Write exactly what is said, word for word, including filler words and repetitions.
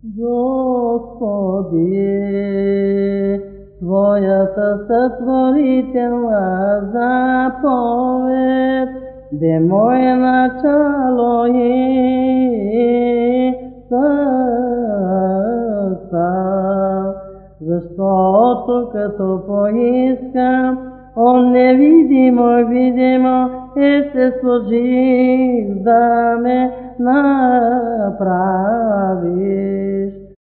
Господи, Твоята сътворителна заповед бе мое начало и състав, защото като поискам от невидимо и видимо и се служи да ме направиш.